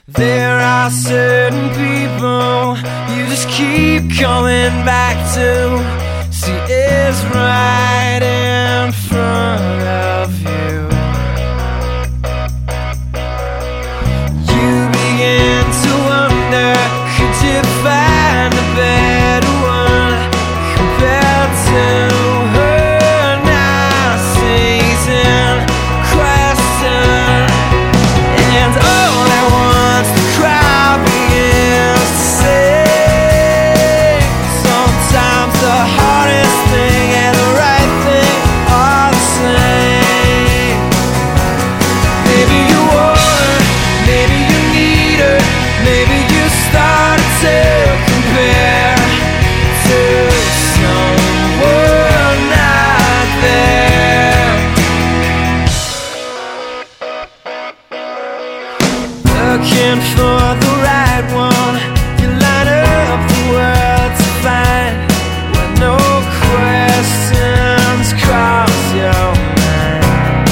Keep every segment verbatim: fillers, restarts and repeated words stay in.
There are certain people you just keep coming back to. See, it's right in front of you. You begin to wonder, could you find a better one compared to her now season question? And all at once the crowd begins to sing. Sometimes the hardest thing and the right thing are the same. Maybe you want her, maybe you need her, maybe you started to compare to someone not there. Looking for the right one, you line up the world to find when no questions cross your mind.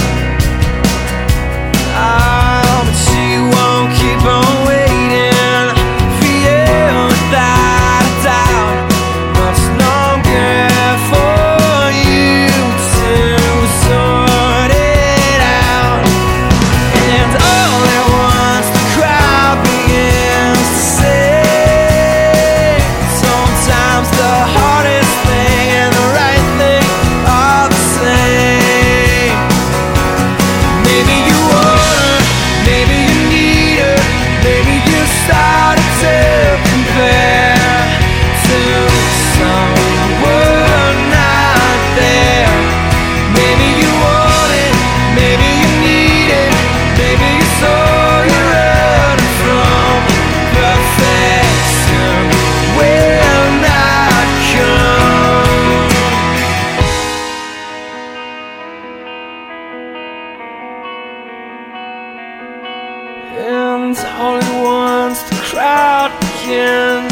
Oh, but she won't keep on waiting for you without a doubt, much longer for you to sort it out. And all at once the crowd begins to sing. Sometimes the hardest thing and the right thing are the same. Maybe you want her, maybe you need her, maybe you started to compare to someone not there. Maybe you want it, maybe you need it, maybe you saw you're running from perfection will not come. And all at once the crowd begins